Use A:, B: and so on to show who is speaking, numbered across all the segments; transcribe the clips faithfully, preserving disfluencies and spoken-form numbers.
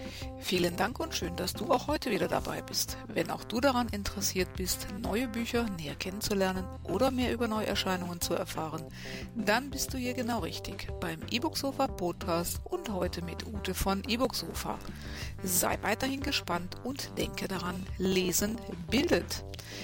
A: Vielen Dank und schön, dass du auch heute wieder dabei bist. Wenn auch du daran interessiert bist, neue Bücher näher kennenzulernen oder mehr über Neuerscheinungen zu erfahren, dann bist du hier genau richtig beim E-Book-Sofa Podcast und heute mit Ute von E-Book-Sofa. Sei weiterhin gespannt und denke daran, Lesen bildet.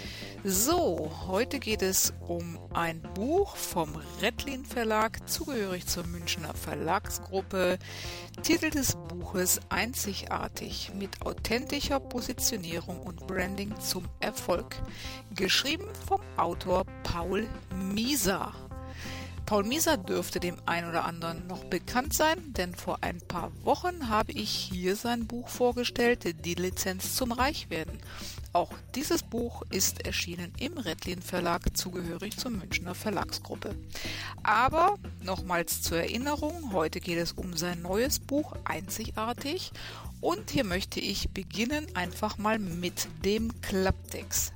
A: So, heute geht es um ein Buch vom Rettlin Verlag, zugehörig zur Münchner Verlagsgruppe. Titel des Buches Einzigartig mit authentischer Positionierung und Branding zum Erfolg. Geschrieben vom Autor Paul Mieser. Paul Mieser dürfte dem einen oder anderen noch bekannt sein, denn vor ein paar Wochen habe ich hier sein Buch vorgestellt, Die Lizenz zum Reichwerden. Auch dieses Buch ist erschienen im Rettlin Verlag, zugehörig zur Münchner Verlagsgruppe. Aber nochmals zur Erinnerung, heute geht es um sein neues Buch Einzigartig und hier möchte ich beginnen einfach mal mit dem Klapptext,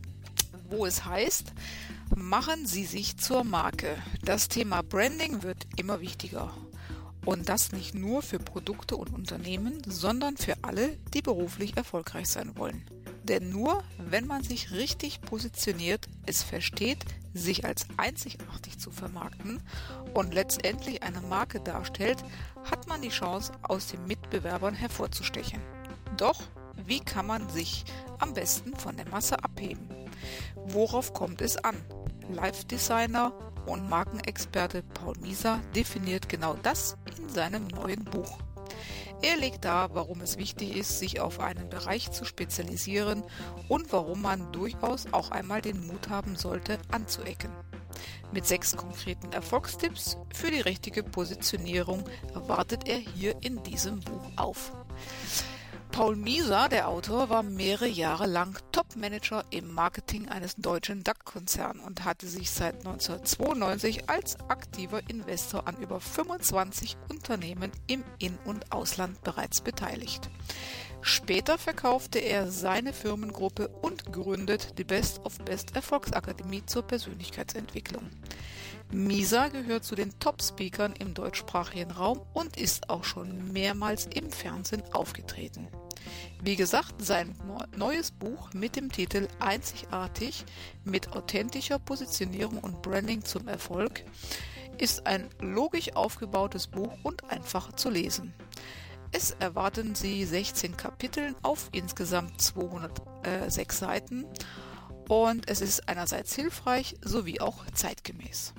A: wo es heißt: Machen Sie sich zur Marke. Das Thema Branding wird immer wichtiger. Und das nicht nur für Produkte und Unternehmen, sondern für alle, die beruflich erfolgreich sein wollen. Denn nur wenn man sich richtig positioniert, es versteht, sich als einzigartig zu vermarkten und letztendlich eine Marke darstellt, hat man die Chance, aus den Mitbewerbern hervorzustechen. Doch, wie kann man sich am besten von der Masse abheben? Worauf kommt es an? Live-Designer und Markenexperte Paul Mieser definiert genau das in seinem neuen Buch. Er legt dar, warum es wichtig ist, sich auf einen Bereich zu spezialisieren und warum man durchaus auch einmal den Mut haben sollte, anzuecken. Mit sechs konkreten Erfolgstipps für die richtige Positionierung wartet er hier in diesem Buch auf. Paul Mieser, der Autor, war mehrere Jahre lang Top-Manager im Marketing eines deutschen D A X-Konzerns und hatte sich seit neunzehnhundertzweiundneunzig als aktiver Investor an über fünfundzwanzig Unternehmen im In- und Ausland bereits beteiligt. Später verkaufte er seine Firmengruppe und gründet die Best of Best Erfolgsakademie zur Persönlichkeitsentwicklung. Mieser gehört zu den Top-Speakern im deutschsprachigen Raum und ist auch schon mehrmals im Fernsehen aufgetreten. Wie gesagt, sein neues Buch mit dem Titel Einzigartig mit authentischer Positionierung und Branding zum Erfolg ist ein logisch aufgebautes Buch und einfach zu lesen. Es erwarten Sie sechzehn Kapitel auf insgesamt zweihundertsechs Seiten und es ist einerseits hilfreich sowie auch zeitgemäß.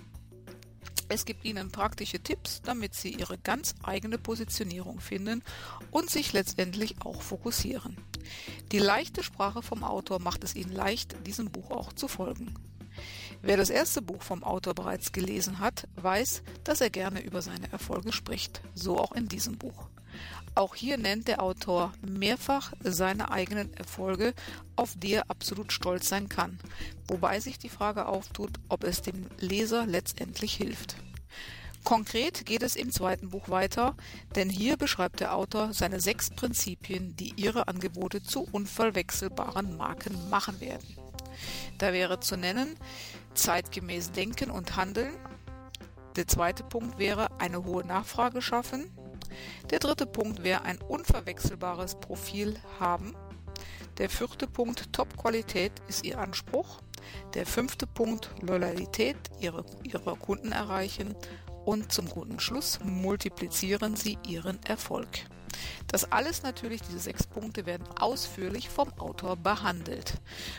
A: Es gibt Ihnen praktische Tipps, damit Sie Ihre ganz eigene Positionierung finden und sich letztendlich auch fokussieren. Die leichte Sprache vom Autor macht es Ihnen leicht, diesem Buch auch zu folgen. Wer das erste Buch vom Autor bereits gelesen hat, weiß, dass er gerne über seine Erfolge spricht, so auch in diesem Buch. Auch hier nennt der Autor mehrfach seine eigenen Erfolge, auf die er absolut stolz sein kann, wobei sich die Frage auftut, ob es dem Leser letztendlich hilft. Konkret geht es im zweiten Buch weiter, denn hier beschreibt der Autor seine sechs Prinzipien, die ihre Angebote zu unverwechselbaren Marken machen werden. Da wäre zu nennen, zeitgemäß denken und handeln. Der zweite Punkt wäre, eine hohe Nachfrage schaffen. Der dritte Punkt wäre, ein unverwechselbares Profil haben. Der vierte Punkt, Top-Qualität ist Ihr Anspruch. Der fünfte Punkt, Loyalität ihre, ihrer Kunden erreichen. Und zum guten Schluss, multiplizieren Sie Ihren Erfolg. Das alles natürlich, diese sechs Punkte werden ausführlich vom Autor behandelt.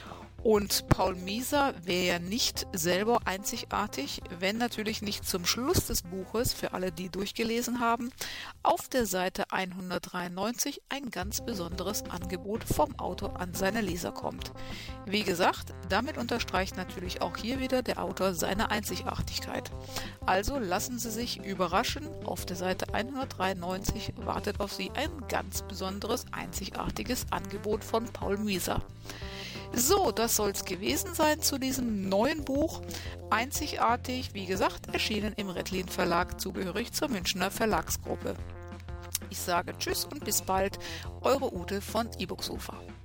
A: Und Paul Mieser wäre ja nicht selber einzigartig, wenn natürlich nicht zum Schluss des Buches, für alle, die durchgelesen haben, auf der Seite hundertdreiundneunzig ein ganz besonderes Angebot vom Autor an seine Leser kommt. Wie gesagt, damit unterstreicht natürlich auch hier wieder der Autor seine Einzigartigkeit. Also lassen Sie sich überraschen, auf der Seite hundertdreiundneunzig wartet auf Sie ein ganz besonderes, einzigartiges Angebot von Paul Mieser. So, das soll es gewesen sein zu diesem neuen Buch. Einzigartig, wie gesagt, erschienen im Rettlin Verlag, zugehörig zur Münchner Verlagsgruppe. Ich sage Tschüss und bis bald, eure Ute von E-Book-Sofa.